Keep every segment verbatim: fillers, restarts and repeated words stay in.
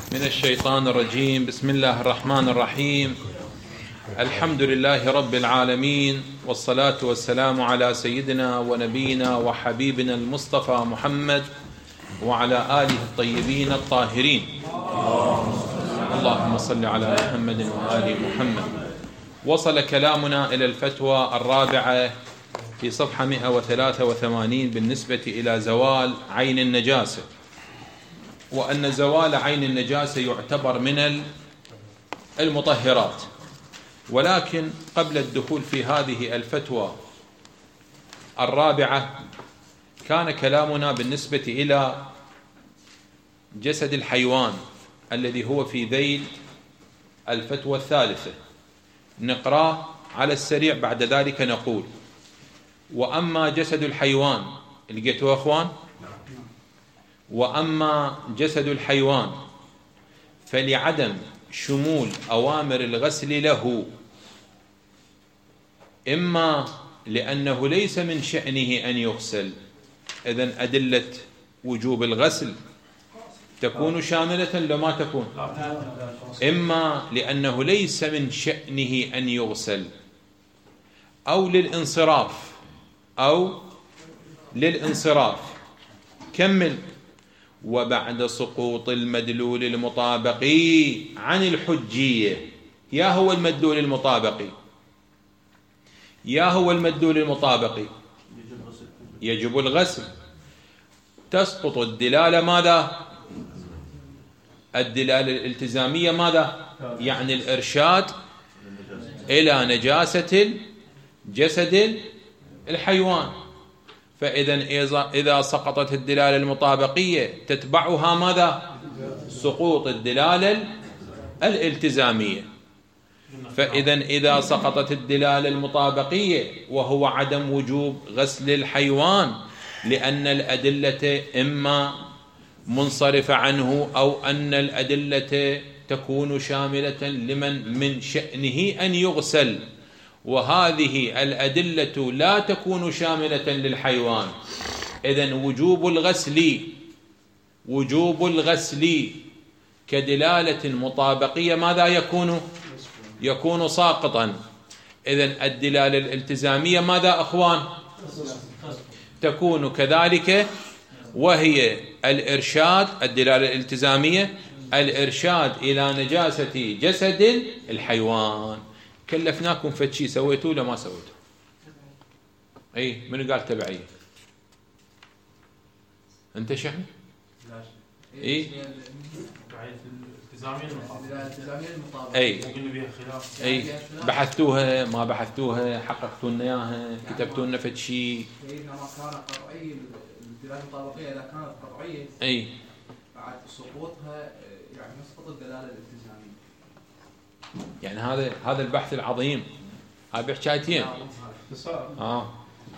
من الشيطان الرجيم. بسم الله الرحمن الرحيم. الحمد لله رب العالمين، والصلاة والسلام على سيدنا ونبينا وحبيبنا المصطفى محمد وعلى آله الطيبين الطاهرين. اللهم صل على محمد وآل محمد. وصل كلامنا إلى الفتوى الرابعة في صفحة مئة وثلاثة وثمانين بالنسبة إلى زوال عين النجاسة، وأن زوال عين النجاسة يعتبر من المطهرات. ولكن قبل الدخول في هذه الفتوى الرابعة كان كلامنا بالنسبة إلى جسد الحيوان الذي هو في ذيل الفتوى الثالثة، نقرأ على السريع بعد ذلك نقول: وأما جسد الحيوان، لقيتوه أخوان؟ وأما جسد الحيوان فلعدم شمول أوامر الغسل له، إما لأنه ليس من شأنه أن يغسل، إذن أدلة وجوب الغسل تكون شاملة لما تكون، إما لأنه ليس من شأنه أن يغسل، أو للانصراف أو للانصراف. كمل: وبعد سقوط المدلول المطابقي عن الحجية. يا هو المدلول المطابقي؟ يا هو المدلول المطابقي؟ يجب الغسل. تسقط الدلالة ماذا؟ الدلالة الالتزامية ماذا؟ يعني الإرشاد إلى نجاسة جسد الحيوان. فإذا إذا سقطت الدلالة المطابقية تتبعها ماذا؟ سقوط الدلالة الالتزامية. فإذا إذا سقطت الدلالة المطابقية وهو عدم وجوب غسل الحيوان لأن الأدلة إما منصرفة عنه أو أن الأدلة تكون شاملة لمن من شأنه أن يغسل، وهذه الأدلة لا تكون شاملة للحيوان، إذن وجوب الغسل وجوب الغسل كدلالة مطابقية ماذا يكون؟ يكون ساقطا. إذن الدلالة الالتزامية ماذا أخوان؟ تكون كذلك، وهي الإرشاد، الدلالة الالتزامية الإرشاد إلى نجاسة جسد الحيوان. كلفناكم فتشي، سويتوه ولا ما سويتوه؟ اي من قال تبعيه؟ انت شحن؟ اي اي اي بحثتوها ما بحثتوها؟ حققتوا لنا اياها؟ كتبتوا لنا فتشي؟ سيدنا ما كان قطعي، الدلاله المطابقيه اذا كانت قطعيه اي بعد سقوطها يعني مسقط الدلاله الالتزاميه. يعني هذا هذا البحث العظيم، هاي بحكايتين. اه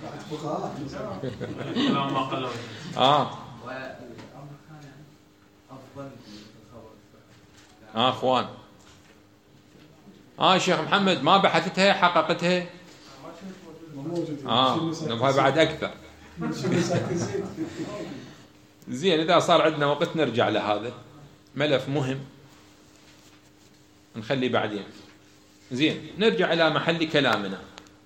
كلام ما قالوا. اه والامر كان يعني افضل الخبر. اه اخوان، اه شيخ محمد ما بحثتها حققتها؟ اه نبغى بعد اكثر. زين، اذا صار عندنا وقت نرجع لهذا ملف مهم نخلي بعدين. زين، نرجع إلى محل كلامنا.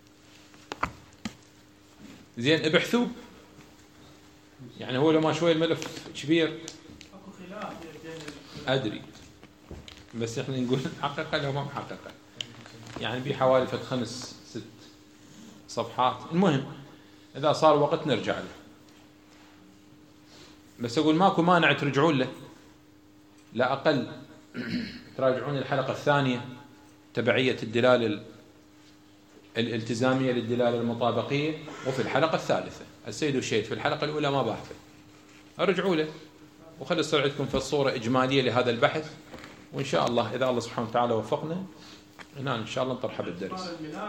زين، ابحثوا. يعني هو لما شوي الملف كبير أدري، بس إحنا نقول محققة لو ما محققة، يعني بحوالي فت خمس ست صفحات. المهم إذا صار وقت نرجع له، بس أقول ماكو مانع ترجعون له، لا أقل تراجعون الحلقة الثانية تبعية الدلالة الالتزامية للدلالة المطابقية، وفي الحلقة الثالثة السيد الشيخ في الحلقة الأولى ما باحثه، ارجعوا له وخلي يصير عندكم في الصورة إجمالية لهذا البحث. وإن شاء الله إذا الله سبحانه وتعالى وفقنا هنا إن شاء الله نطرح بالدرس.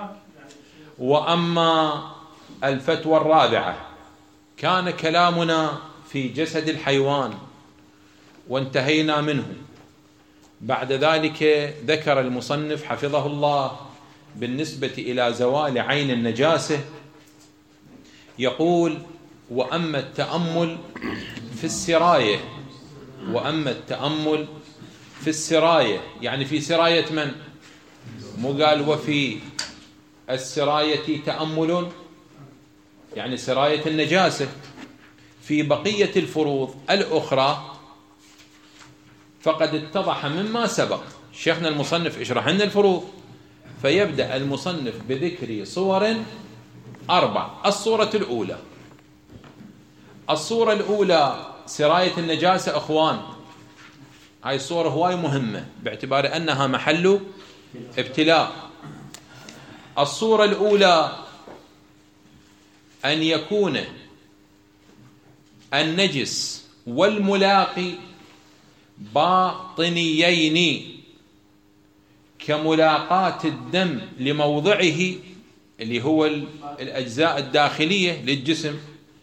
وأما الفتوى الرابعة كان كلامنا في جسد الحيوان وانتهينا منه. بعد ذلك ذكر المصنف حفظه الله بالنسبة إلى زوال عين النجاسة، يقول: وأما التأمل في السراية وأما التأمل في السراية، يعني في سراية من؟ مو قال وفي السراية تأمل، يعني سراية النجاسة. في بقية الفروض الأخرى فقد اتضح مما سبق. شيخنا المصنف اشرح لنا الفروض، فيبدأ المصنف بذكر صور أربع. الصورة الأولى، الصورة الأولى سراية النجاسة. أخوان، هاي الصورة هواي مهمة باعتبار أنها محل ابتلاء. الصورة الأولى أن يكون النجس والملاقي باطنيين، كملاقاة الدم لموضعه اللي هو الأجزاء الداخلية للجسم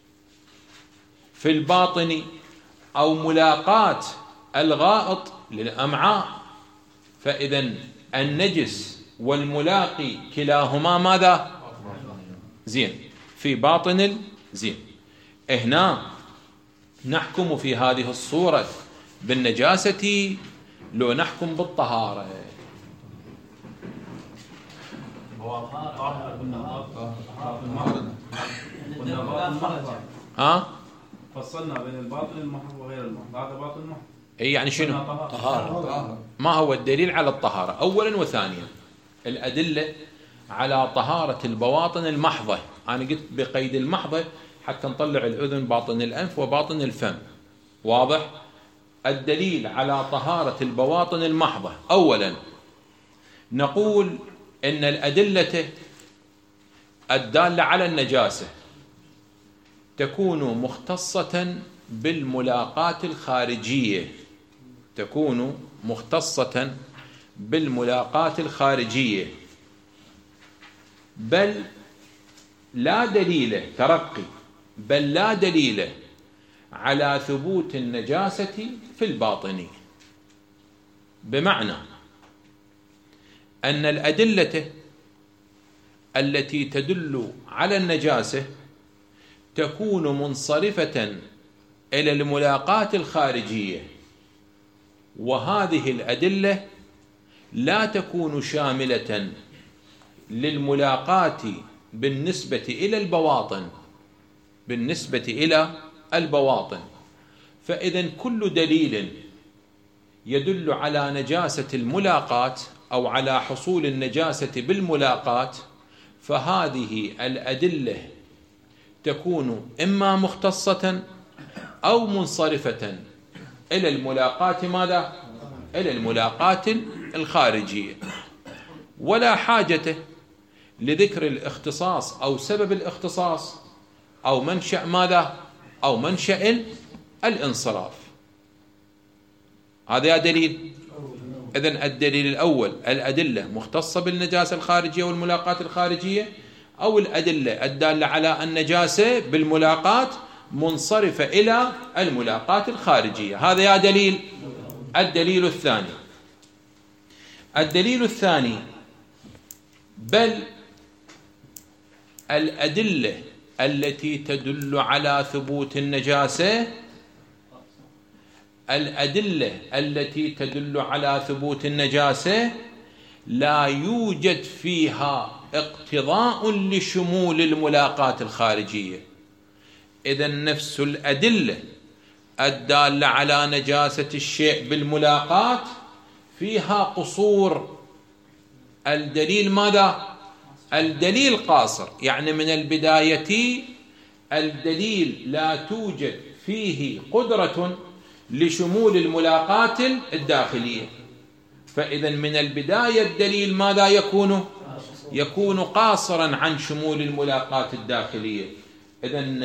في الباطن، أو ملاقاة الغائط للأمعاء. فإذا النجس والملاقي كلاهما ماذا؟ زين، في باطن الزين. هنا نحكم في هذه الصورة بالنجاسة لو نحكم بالطهارة؟ ها؟ فصلنا بين الباطن المحض وغير المحض، هذا باطن محض. اي يعني شنو؟ طهارة. ما هو الدليل على الطهارة؟ أولا وثانيا الأدلة على طهارة البواطن المحضة. أنا قلت بقيد المحضة حتى نطلع الأذن، باطن الأنف وباطن الفم، واضح؟ الدليل على طهارة البواطن المحضة، أولا نقول إن الأدلة الدالة على النجاسة تكون مختصة بالملاقاة الخارجية، تكون مختصة بالملاقاة الخارجية، بل لا دليل ترقي بل لا دليل على ثبوت النجاسة في الباطن. بمعنى أن الأدلة التي تدل على النجاسة تكون منصرفة إلى الملاقاة الخارجية، وهذه الأدلة لا تكون شاملة للملاقاة بالنسبة إلى البواطن بالنسبة إلى البواطن. فإذا كل دليل يدل على نجاسة الملاقاة أو على حصول النجاسة بالملاقاة، فهذه الأدلة تكون إما مختصة أو منصرفة إلى الملاقاة ماذا؟ إلى الملاقاة الخارجية. ولا حاجة لذكر الاختصاص أو سبب الاختصاص أو منشأ ماذا؟ أو منشأ الانصراف. هذا دليل. إذن الدليل الأول الأدلة مختصة بالنجاسة الخارجية والملاقاة الخارجية، أو الأدلة الدالة على النجاسة بالملاقاة منصرفة إلى الملاقاة الخارجية. هذا يا دليل. الدليل الثاني الدليل الثاني بل الأدلة التي تدل على ثبوت النجاسة الأدلة التي تدل على ثبوت النجاسة لا يوجد فيها اقتضاء لشمول الملاقاة الخارجية. إذن نفس الأدلة الدالة على نجاسة الشيء بالملاقاة فيها قصور. الدليل ماذا؟ الدليل قاصر، يعني من البداية الدليل لا توجد فيه قدرة لشمول الملاقاة الداخلية. فإذا من البداية الدليل ماذا يكون؟ يكون قاصرا عن شمول الملاقاة الداخلية. إذن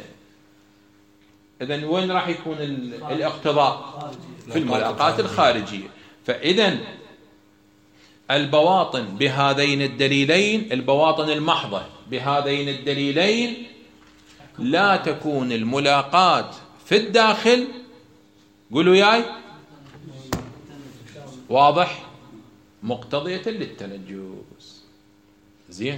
إذن وين راح يكون الاقتضاء؟ في الملاقاة الخارجية. فإذا البواطن بهذين الدليلين، البواطن المحضة بهذين الدليلين لا تكون الملاقاة في الداخل، قولوا ياي، واضح، مقتضية للتنجس. زين،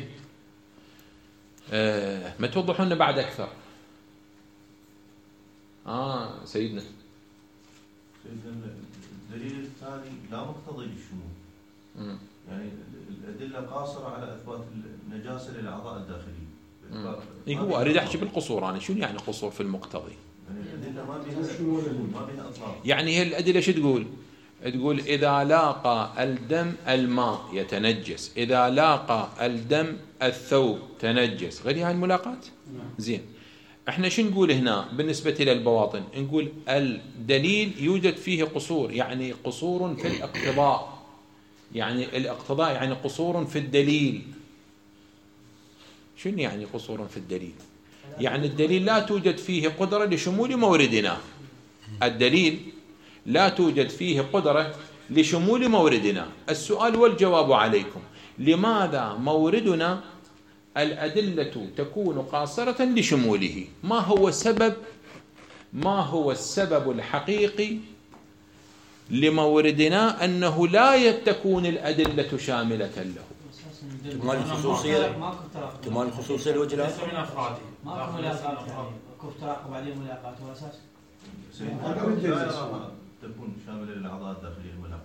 آه ما توضحون بعد أكثر. آه سيدنا الدليل الثاني لا مقتضي للشمول. يعني الأدلة قاصرة على إثبات النجاسة للأعضاء الداخلية. إيه هو أريد أحكي بالقصور أنا، شنو يعني قصور في المقتضي؟ يعني الأدلة ما بها شمول، ما بها أطلاق. يعني هي الأدلة شو تقول؟ تقول إذا لاقى الدم الماء يتنجس، إذا لاقى الدم الثوب تنجس، غير هاي الملاقات. زين، احنا شو نقول هنا بالنسبة إلى البواطن؟ نقول الدليل يوجد فيه قصور، يعني قصور في الاقتضاء، يعني الاقتضاء يعني قصور في الدليل. شنو يعني قصور في الدليل؟ يعني الدليل لا توجد فيه قدرة لشمول موردنا، الدليل لا توجد فيه قدرة لشمول موردنا. السؤال والجواب عليكم، لماذا موردنا الأدلة تكون قاصرة لشموله؟ ما هو سبب ما هو السبب الحقيقي لموردنا أنه لا تكون الأدلة شاملة له؟ كمال الخصوصية، كمال الخصوصية الوجه ليس من أفراده. ماكو ملاقات، كيف تراقب عليه ملاقات هو أساس. تكون شاملة للأعضاء الداخلية الملاقات.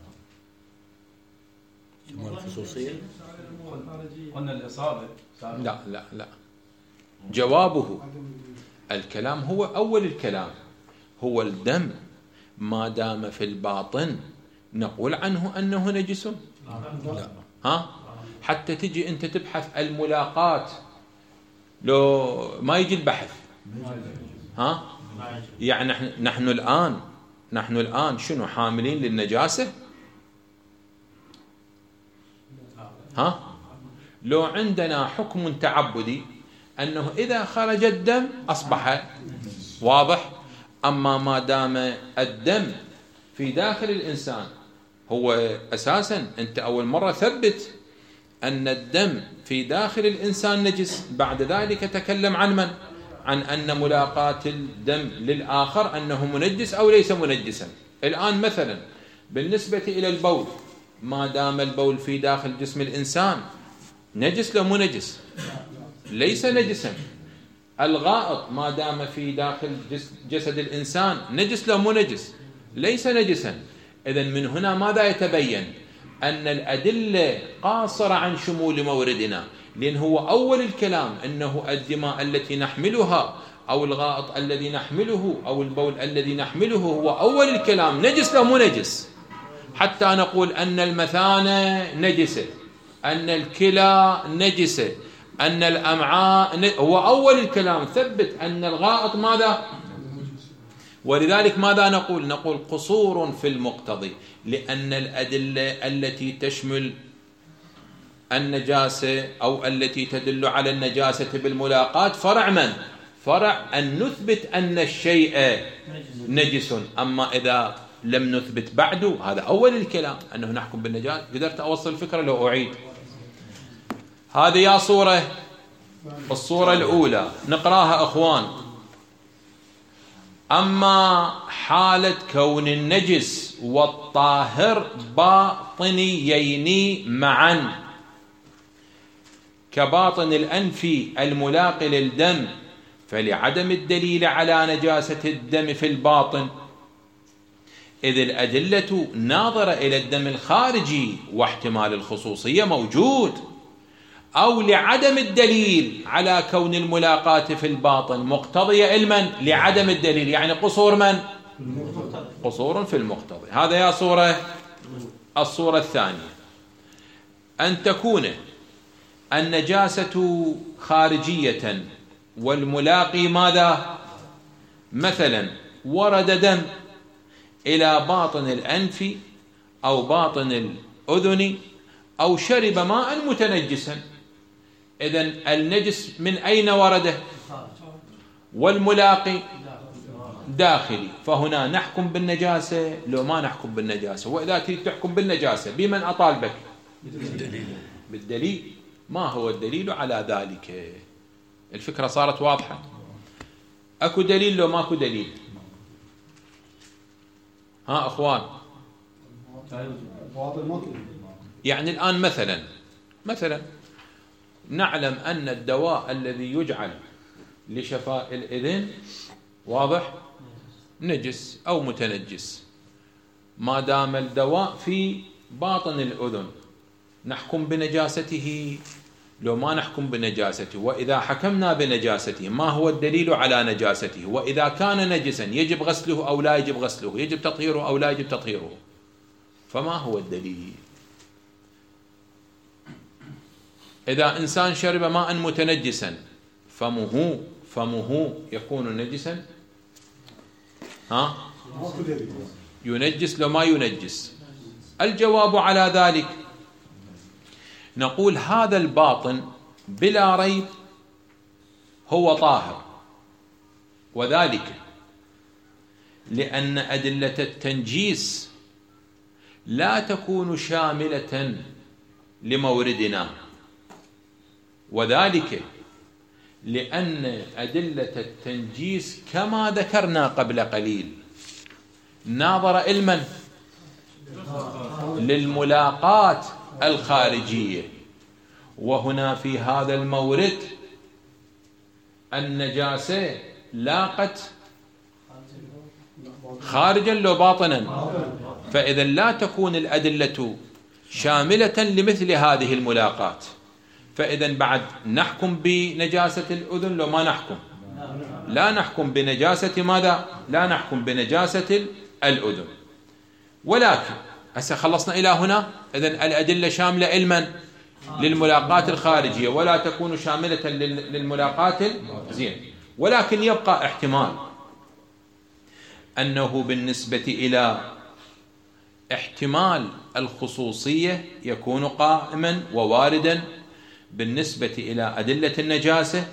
كمال الخصوصية قلنا الإصابة. لا لا لا، جوابه الكلام هو أول الكلام، هو الدم ما دام في الباطن نقول عنه أنه نجس؟ لا. ها؟ حتى تجي أنت تبحث الملاقات لو ما يجي البحث. ها؟ يعني نحن, نحن الآن نحن الآن شنو حاملين للنجاسة؟ ها؟ لو عندنا حكم تعبدي أنه إذا خرج الدم أصبح واضح، أما ما دام الدم في داخل الإنسان، هو أساسا أنت أول مرة ثبت أن الدم في داخل الإنسان نجس، بعد ذلك تكلم عن من؟ عن أن ملاقاة الدم للآخر أنه منجس أو ليس منجسا. الآن مثلا بالنسبة إلى البول، ما دام البول في داخل جسم الإنسان نجس لو منجس؟ ليس نجسا. الغائط ما دام في داخل جسد الإنسان نجس لو منجس؟ ليس نجسا. إذن من هنا ماذا يتبين؟ أن الأدلة قاصرة عن شمول موردنا، لأن هو أول الكلام أنه الدماء التي نحملها أو الغائط الذي نحمله أو البول الذي نحمله هو أول الكلام نجس لو منجس، حتى نقول أن المثانة نجسة، أن الكلى نجسة، أن الأمعاء ن... هو أول الكلام ثبت أن الغائط ماذا؟ ولذلك ماذا نقول؟ نقول قصور في المقتضي، لأن الأدلة التي تشمل النجاسة أو التي تدل على النجاسة بالملاقات فرع من؟ فرع أن نثبت أن الشيء نجس. أما إذا لم نثبت بعده، هذا أول الكلام أنه نحكم بالنجاسة. قدرت أوصل الفكرة لو أعيد؟ هذه يا صورة. الصورة الأولى نقراها أخوان. أما حالة كون النجس والطاهر باطنيين معا كباطن الأنف الملاقي للدم، فلعدم الدليل على نجاسة الدم في الباطن، إذ الأدلة ناظرة إلى الدم الخارجي واحتمال الخصوصية موجود، أو لعدم الدليل على كون الملاقاة في الباطن مقتضية علما لعدم الدليل، يعني قصور من؟ قصور في المقتضي. هذا يا صورة. الصورة الثانية أن تكون النجاسة خارجية والملاقي ماذا؟ مثلا ورد دم إلى باطن الأنف أو باطن الأذن أو شرب ماء متنجسا، إذن النجس من أين ورده؟ والملاقي داخلي، فهنا نحكم بالنجاسة لو ما نحكم بالنجاسة. وإذا تريد تحكم بالنجاسة بمن أطالبك؟ بالدليل. بالدليل. ما هو الدليل على ذلك؟ الفكرة صارت واضحة. أكو دليل لو ماكو دليل؟ ها أخوان؟ يعني الآن مثلا مثلا نعلم أن الدواء الذي يجعل لشفاء الإذن واضح نجس أو متنجس، ما دام الدواء في باطن الأذن نحكم بنجاسته لو ما نحكم بنجاسته؟ وإذا حكمنا بنجاسته ما هو الدليل على نجاسته؟ وإذا كان نجسا يجب غسله أو لا يجب غسله؟ يجب تطهيره أو لا يجب تطهيره؟ فما هو الدليل؟ إذا إنسان شرب ماء متنجسا فمه فمه يكون نجسا؟ ها؟ ينجس لو ما ينجس؟ الجواب على ذلك نقول هذا الباطن بلا ريب هو طاهر، وذلك لأن أدلة التنجيس لا تكون شاملة لموردنا، وذلك لأن أدلة التنجيس كما ذكرنا قبل قليل ناظر علما للملاقات الخارجية، وهنا في هذا المورد النجاسة لاقت خارجا لو باطنا، فإذا لا تكون الأدلة شاملة لمثل هذه الملاقات، فإذا بعد نحكم بنجاسة الأذن لو ما نحكم؟ لا نحكم بنجاسة ماذا؟ لا نحكم بنجاسة الأذن. ولكن هسه خلصنا إلى هنا، إذن الأدلة شاملة علما للملاقات الخارجية ولا تكون شاملة للملاقات زين. ولكن يبقى احتمال أنه بالنسبة إلى احتمال الخصوصية يكون قائما وواردا بالنسبة إلى أدلة النجاسة،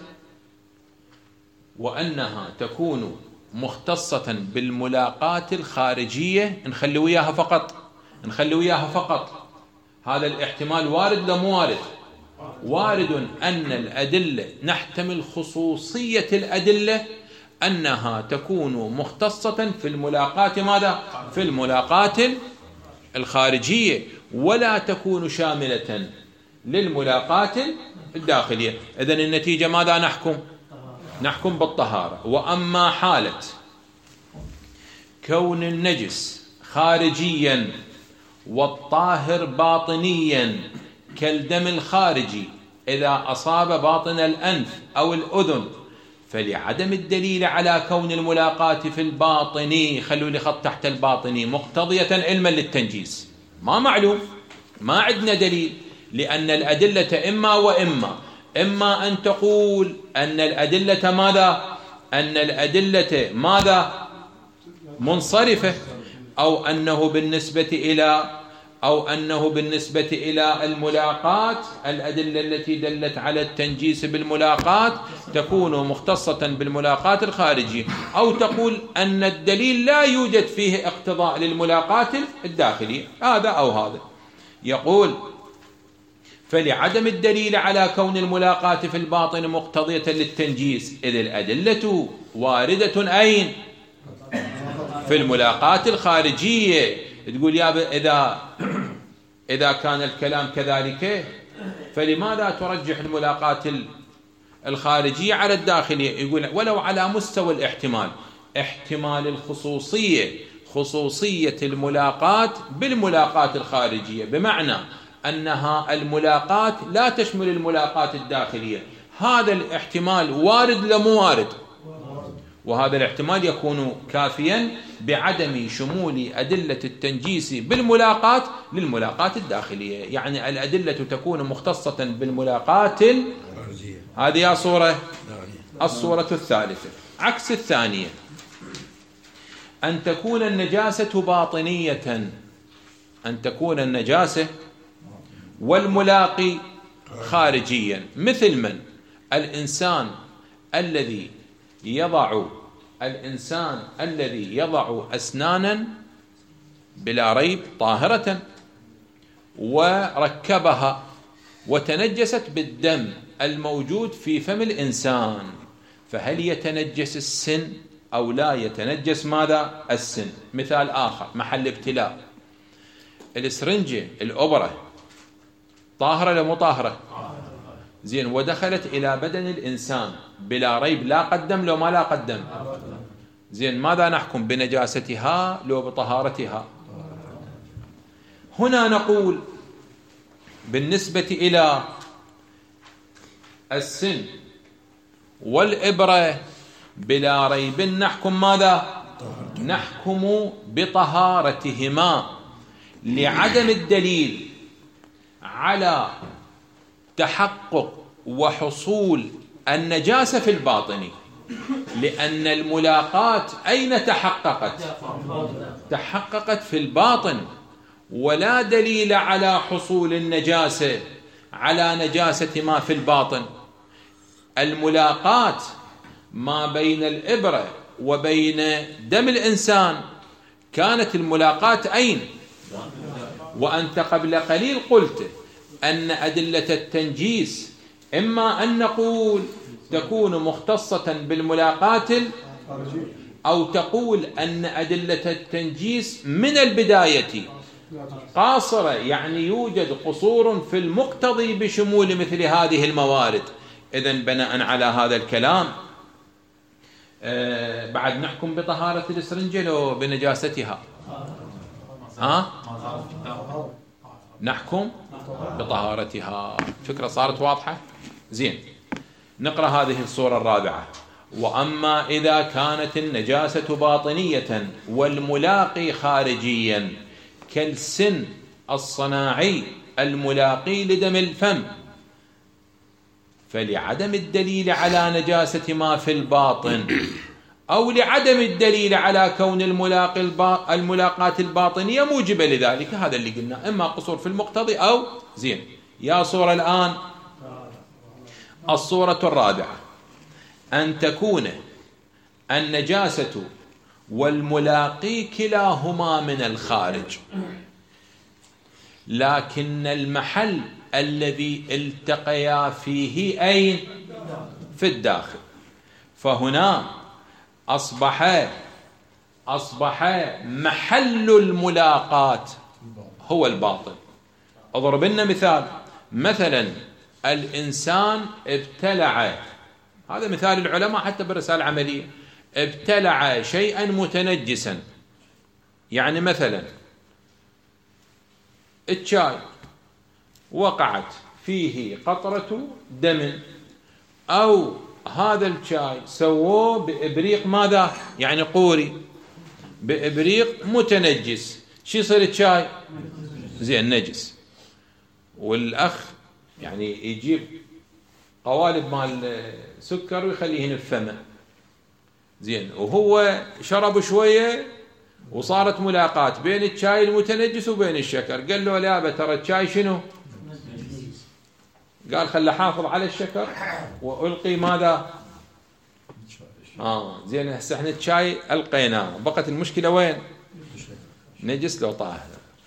وأنها تكون مختصة بالملاقات الخارجية. نخلي وياها فقط نخلي وياها فقط هذا الاحتمال وارد لو مو وارد؟ وارد أن الأدلة نحتمل خصوصية الأدلة أنها تكون مختصة في الملاقات ماذا؟ في الملاقات الخارجية، ولا تكون شاملة للملاقات الداخلية. إذن النتيجة ماذا نحكم؟ نحكم بالطهارة. وأما حالة كون النجس خارجيا والطاهر باطنيا كالدم الخارجي إذا أصاب باطن الأنف أو الأذن، فلعدم الدليل على كون الملاقات في الباطني، خلوا لي خط تحت الباطني، مقتضية علما للتنجيس، ما معلوم، ما عندنا دليل، لأن الأدلة إما وإما إما أن تقول أن الأدلة ماذا؟ أن الأدلة ماذا؟ منصرفة، أو أنه بالنسبة إلى أو أنه بالنسبة إلى الملاقات الأدلة التي دلت على التنجيس بالملاقات تكون مختصة بالملاقات الخارجية، أو تقول أن الدليل لا يوجد فيه اقتضاء للملاقات الداخلية، هذا أو هذا. يقول فلعدم الدليل على كون الملاقات في الباطن مقتضية للتنجيس إذ الأدلة واردة أين؟ في الملاقات الخارجية. تقول يا إذا إذا كان الكلام كذلك فلماذا ترجح الملاقات الخارجية على الداخلية؟ يقول ولو على مستوى الاحتمال، احتمال الخصوصية، خصوصية الملاقات بالملاقات الخارجية، بمعنى أنها الملاقات لا تشمل الملاقات الداخلية. هذا الاحتمال وارد لمو وارد؟ وهذا الاحتمال يكون كافيا بعدم شمول أدلة التنجيس بالملاقات للملاقات الداخلية، يعني الأدلة تكون مختصة بالملاقات. هذه صورة. الصورة الثالثة عكس الثانية، أن تكون النجاسة باطنية، أن تكون النجاسة والملاقي خارجيا، مثل من؟ الإنسان الذي يضع الإنسان الذي يضع أسنانا بلا ريب طاهرة وركبها وتنجست بالدم الموجود في فم الإنسان، فهل يتنجس السن أو لا يتنجس ماذا؟ السن. مثال آخر، محل ابتلاء، السرنجة الأبرة طاهرة لو مو طاهرة؟ زين، ودخلت إلى بدن الإنسان بلا ريب، لا قدم لو ما لا قدم؟ زين، ماذا نحكم؟ بنجاستها لو بطهارتها؟ هنا نقول بالنسبة إلى السن والإبرة بلا ريب نحكم ماذا؟ نحكم بطهارتهما لعدم الدليل على تحقق وحصول النجاسة في الباطن، لأن الملاقات أين تحققت؟ تحققت في الباطن، ولا دليل على حصول النجاسة على نجاسة ما في الباطن. الملاقات ما بين الإبرة وبين دم الإنسان كانت الملاقات أين؟ وأنت قبل قليل قلت أن أدلة التنجيس إما أن نقول تكون مختصة بالملاقات أو تقول أن أدلة التنجيس من البداية قاصرة، يعني يوجد قصور في المقتضي بشمول مثل هذه الموارد. إذن بناء على هذا الكلام آه بعد نحكم بطهارة الإسرنجة وبنجاستها؟ ها؟ نحكم بطهارتها. فكرة صارت واضحة؟ زين، نقرأ هذه الصورة الرابعة. وأما إذا كانت النجاسة باطنية والملاقي خارجيا كالسن الصناعي الملاقي لدم الفم، فلعدم الدليل على نجاسة ما في الباطن أو لعدم الدليل على كون الملاقي البا... الملاقات الباطنية موجبة لذلك، هذا اللي قلنا، إما قصور في المقتضي أو زين. يا صورة الآن الصورة الرابعة، أن تكون النجاسة والملاقي كلاهما من الخارج، لكن المحل الذي التقيا فيه أين؟ في الداخل. فهنا أصبح أصبح محل الملاقات هو الباطن. أضرب لنا مثال، مثلا الإنسان ابتلع، هذا مثال العلماء حتى بالرسالة العملية، ابتلع شيئا متنجسا، يعني مثلا الشاي وقعت فيه قطرة دم، أو هذا الشاي سووه بإبريق ماذا؟ يعني قوري، بإبريق متنجس، شو يصير الشاي؟ زين نجس. والأخ يعني يجيب قوالب مال سكر ويخليهن في فمه، زين، وهو شرب شوية وصارت ملاقات بين الشاي المتنجس وبين الشكر، قال له لا ترى الشاي شنو؟ قال خل حافظ على الشكر وألقي ماذا؟ آه زين، هسه احنا الشاي ألقيناه، بقت المشكلة وين؟ نجس لو طاهر.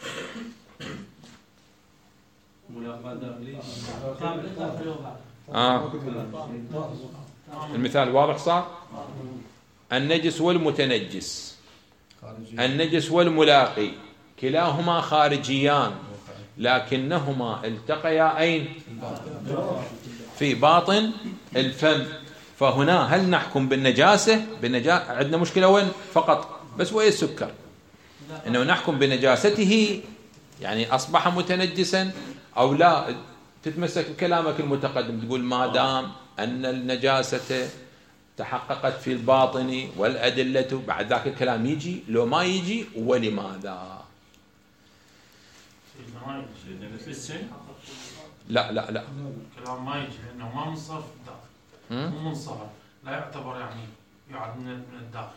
آه. المثال واضح صار؟ النجس والمتنجس، النجس والملاقي كلاهما خارجيان، لكنهما التقيا أين؟ في باطن الفم. فهنا هل نحكم بالنجاسة؟ بالنجاسة عندنا مشكلة وين؟ فقط بس وين السكر، إنه نحكم بنجاسته يعني أصبح متنجسا أو لا. تتمسك بكلامك المتقدم، تقول ما دام أن النجاسة تحققت في الباطن والأدلة، بعد ذاك الكلام يجي لو ما يجي ولماذا؟ لا لا لا كلام ما يجي لأنه ما منصرف الداخل، مو منصرف، لا يعتبر يعني يعد من الداخل.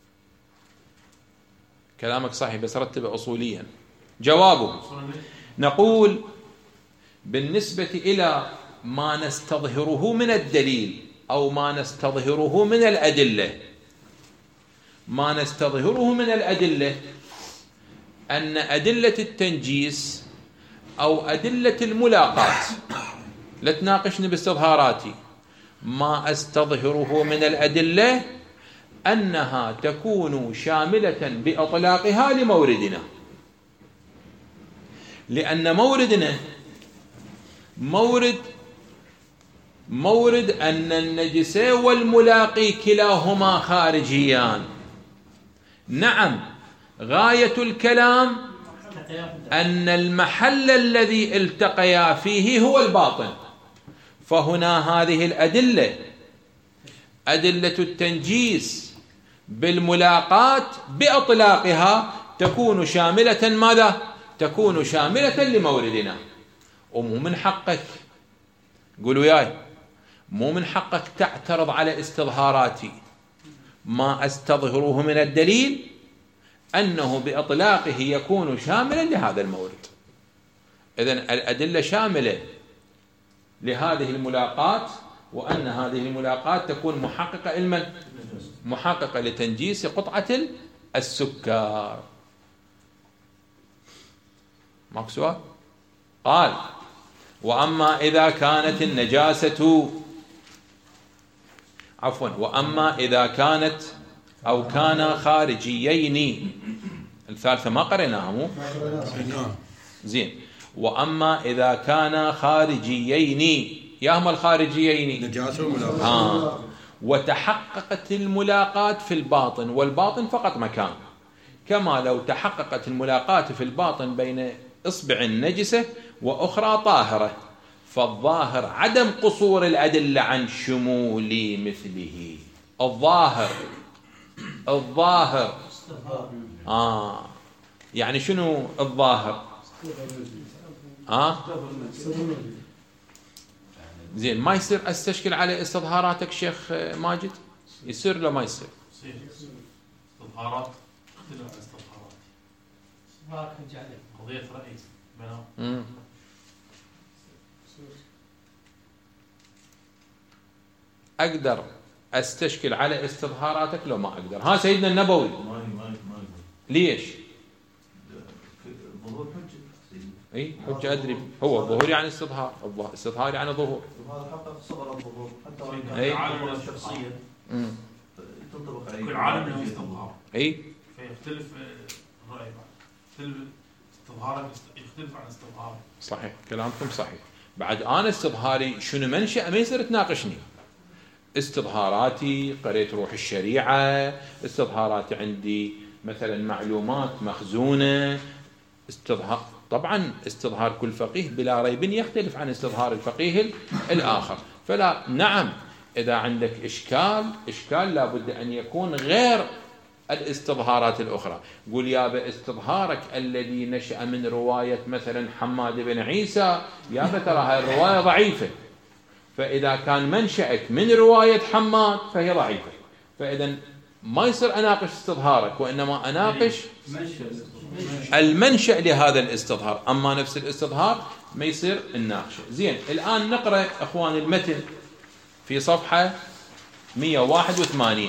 كلامك صحيح بس رتب أصوليا. جوابه نقول بالنسبة إلى ما نستظهره من الدليل أو ما نستظهره من الأدلة، ما نستظهره من الأدلة أن أدلة التنجيس أو أدلة الملاقات، لا تناقشني باستظهاراتي، ما أستظهره من الأدلة أنها تكون شاملة بإطلاقها لموردنا، لأن موردنا مورد مورد أن النجس والملاقي كلاهما خارجيان. نعم، غاية الكلام أن المحل الذي التقيا فيه هو الباطن. فهنا هذه الأدلة، أدلة التنجيس بالملاقات بإطلاقها تكون شاملة ماذا؟ تكون شاملة لموردنا. ومو من حقك، قولوا وياي، مو من حقك تعترض على استظهاراتي. ما أستظهره من الدليل أنه بإطلاقه يكون شاملا لهذا المورد. إذن الأدلة شاملة لهذه الملاقات، وأن هذه الملاقات تكون محققة لمن؟ محققة لتنجيس قطعة السكر. ماكو سؤال؟ قال: وأما إذا كانت النجاسة عفوا وأما إذا كانت أو كان خارجيين، الثالثة ما قريناها مو؟ زين. وأما إذا كان خارجيين، ياهما الخارجيين نجاسة آه. وتحققت الملاقات في الباطن، والباطن فقط مكان، كما لو تحققت الملاقات في الباطن بين إصبع نجسة وأخرى طاهرة، فالظاهر عدم قصور الأدلة عن شمول مثله. الظاهر الظاهر آه يعني شنو الظاهر؟ آه زين. ما يصير استشكل على استظهاراتك شيخ ماجد؟ يصير لو ما يصير؟ يصير. استظهارات اختلف عن استظهارات. استظهارات حجة عليك. قضية رئيس بناء. امم اقدر استشكل على استظهاراتك لو ما اقدر؟ ها سيدنا النبوي. ما ما ما ليش؟ ظهور حجة. اي حجة ادري. هو الظهور يعني استظهار، استظهار يعني ظهور. وهذا حقق صغر الظهور حتى وان كان أي. عالم الشخصية امم تنطبق عليه. كل عالم له استظهار. اي فيختلف الرأي بعد. يختلف استظهارك يختلف عن استظهارك. صحيح، كلامكم صحيح. بعد انا استظهاري شنو منشأ ما يصير تناقشني. استظهاراتي قريت روح الشريعة، استظهاراتي عندي مثلا معلومات مخزونة. استظهار طبعا استظهار كل فقيه بلا ريب يختلف عن استظهار الفقيه الآخر. فلا نعم، إذا عندك إشكال إشكال لابد أن يكون غير الاستظهارات الأخرى. قل يا استظهارك الذي نشأ من رواية مثلا حماد بن عيسى، يا ترى هاي الرواية ضعيفة، فإذا كان منشأك من رواية حماد فهي ضعيفة، فإذا ما يصير أناقش استظهارك، وإنما أناقش المنشأ لهذا الاستظهار. أما نفس الاستظهار ما يصير الناقشه. زين، الآن نقرأ أخوان المتن في صفحة مئة وواحد وثمانين.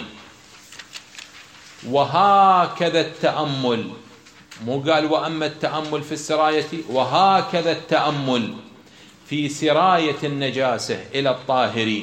وهكذا التأمل، مو قال وأما التأمل في السراية، وهكذا التأمل في سراية النجاسة إلى الطاهر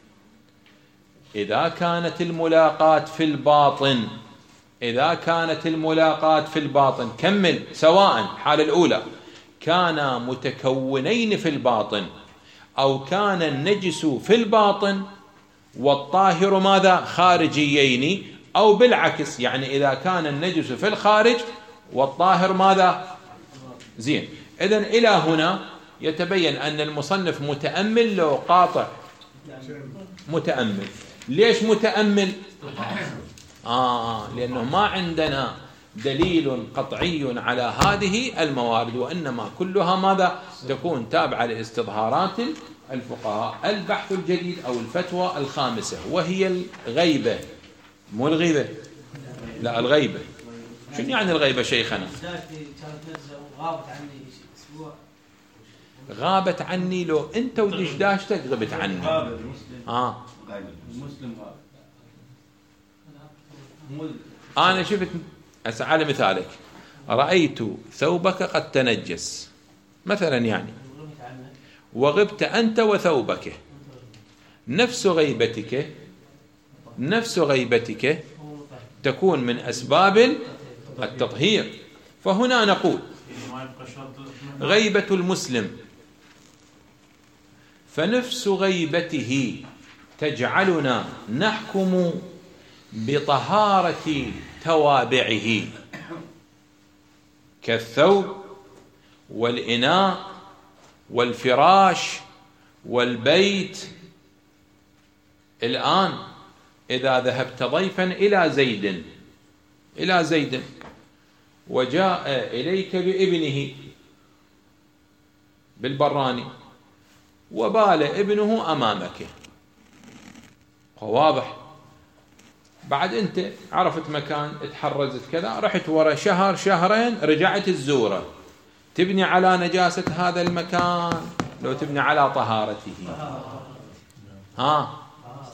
إذا كانت الملاقات في الباطن إذا كانت الملاقات في الباطن كمل سواء حال الأولى كان متكونين في الباطن أو كان النجس في الباطن والطاهر ماذا؟ خارجيين، أو بالعكس، يعني إذا كان النجس في الخارج والطاهر ماذا؟ زين. إذن إلى هنا يتبين أن المصنف متأمل لو قاطع. متأمل. ليش متأمل؟ آه لأنه ما عندنا دليل قطعي على هذه الموارد، وإنما كلها ماذا؟ تكون تابعة لاستظهارات الفقهاء. البحث الجديد أو الفتوى الخامسة وهي الغيبة. مو الغيبة، لا الغيبة. شنو يعني الغيبة شيخنا؟ غابت عني لو أنت ودشداشتك غبت عني. آه أنا شفت على مثالك، رأيت ثوبك قد تنجس مثلا يعني، وغبت أنت وثوبك، نفس غيبتك نفس غيبتك تكون من أسباب التطهير. فهنا نقول غيبة المسلم فنفس غيبته تجعلنا نحكم بطهارة توابعه كالثوب والإناء والفراش والبيت. الآن إذا ذهبت ضيفا إلى زيد إلى زيد وجاء إليك بابنه بالبراني وبال ابنه أمامك، واضح، بعد أنت عرفت مكان، اتحرزت كذا، رحت ورا شهر شهرين رجعت الزورة، تبني على نجاسة هذا المكان لو تبني على طهارته؟ ها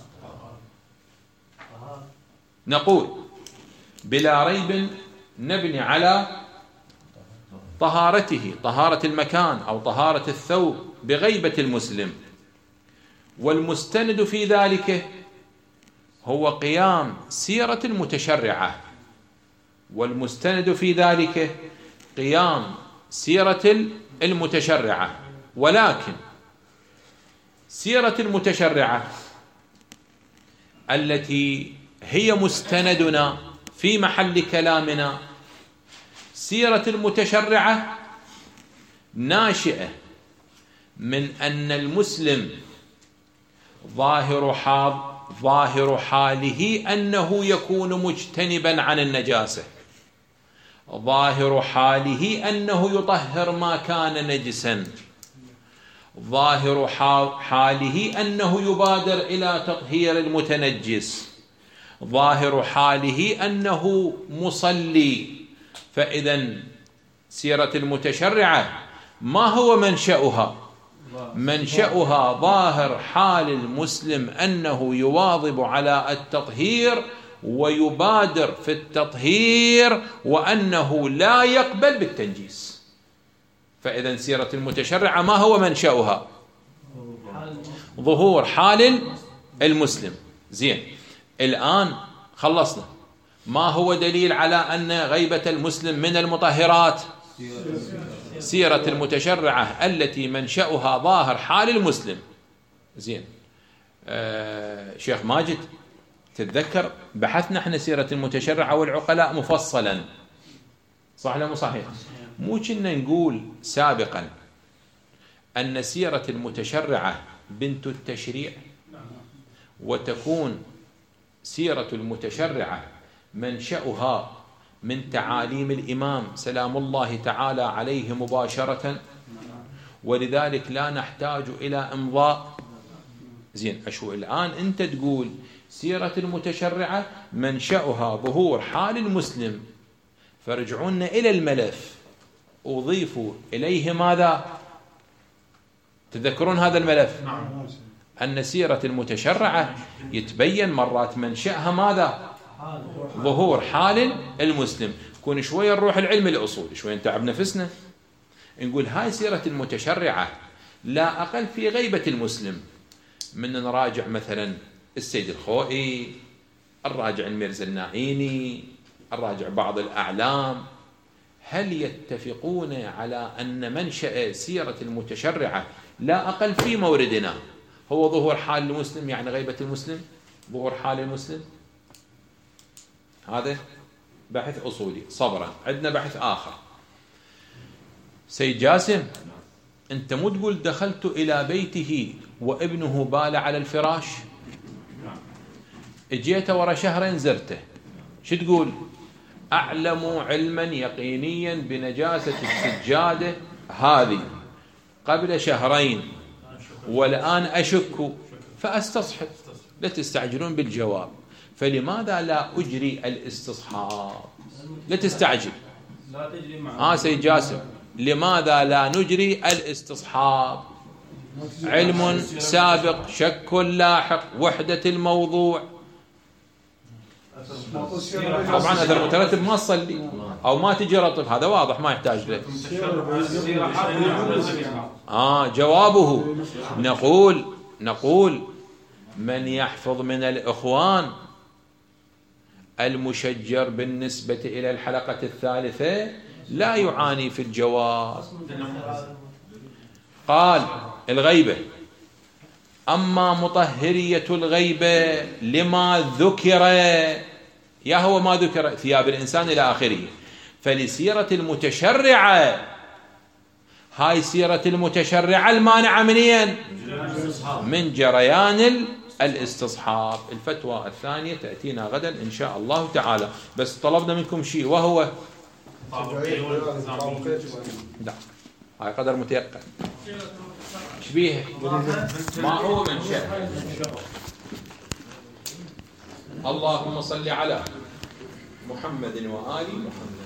نقول بلا ريب نبني على طهارته، طهارة المكان أو طهارة الثوب بغيبة المسلم، والمستند في ذلك هو قيام سيرة المتشرعة، والمستند في ذلك قيام سيرة المتشرعة. ولكن سيرة المتشرعة التي هي مستندنا في محل كلامنا، سيرة المتشرعة ناشئة من أن المسلم ظاهر حال ظاهر حاله أنه يكون مجتنبا عن النجاسة، ظاهر حاله أنه يطهر ما كان نجسا، ظاهر حاله أنه يبادر إلى تطهير المتنجس، ظاهر حاله أنه مصلي. فإذا سيرة المتشرعة ما هو منشأها؟ منشأها ظاهر حال المسلم أنه يواظب على التطهير ويبادر في التطهير وأنه لا يقبل بالتنجيس. فإذا سيرة المتشرعة ما هو منشأها؟ ظهور حال المسلم. زين، الآن خلصنا. ما هو دليل على أن غيبة المسلم من المطهرات؟ سيرة المتشرعة التي منشأها ظاهر حال المسلم. زين، آه شيخ ماجد، تتذكر بحثنا احنا سيرة المتشرعة والعقلاء مفصلا، صح ولا مو صحيح؟ مو كنا نقول سابقا أن سيرة المتشرعة بنت التشريع، وتكون سيرة المتشرعة منشأها من تعاليم الإمام سلام الله تعالى عليه مباشرة، ولذلك لا نحتاج إلى إمضاء. زين، أشو الآن أنت تقول سيرة المتشرعة منشأها ظهور حال المسلم، فرجعونا إلى الملف أضيفوا إليه ماذا؟ تذكرون هذا الملف؟ أن سيرة المتشرعة يتبين مرات منشأها ماذا؟ ظهور حال المسلم. كون شوية نروح العلم الأصول، شوية نتعب نفسنا، نقول هاي سيرة المتشرعة لا أقل في غيبة المسلم من نراجع مثلا السيد الخوئي، الراجع الميرزا النعيني، الراجع بعض الأعلام، هل يتفقون على أن منشأ سيرة المتشرعة لا أقل في موردنا هو ظهور حال المسلم، يعني غيبة المسلم، ظهور حال المسلم؟ هذا بحث أصولي. صبرا، عندنا بحث آخر. سيد جاسم، أنت مو تقول دخلت إلى بيته وابنه بال على الفراش، اجيت ورا شهرين زرته، شو تقول؟ أعلم علما يقينيا بنجاسة السجادة هذه قبل شهرين والآن أشك فأستصحب. لا تستعجلون بالجواب، فلماذا لا أجري الاستصحاب؟ لا تستعجل. لا تجري معه. آه سيد جاسم، لماذا لا نجري الاستصحاب؟ علم سابق، شك لاحق، وحدة الموضوع. طبعا أثر مترتب ما تصلي أو ما تجي رطب، هذا واضح ما يحتاج له. آه جوابه نقول نقول من يحفظ من الإخوان المشجر بالنسبة إلى الحلقة الثالثة لا يعاني في الجواب. قال الغيبة، أما مطهرية الغيبة لما ذكر، يا هو ما ذكر ثياب الإنسان إلى آخره، فلسيرة المتشرعة، هاي سيرة المتشرعة المانعة منين؟ من جريان الاستصحاب. الفتوى الثانية تأتينا غدا إن شاء الله تعالى، بس طلبنا منكم شيء وهو لا، هاي قدر متيقن. شبيه ما هو من شاء. اللهم صل على محمد وآل محمد.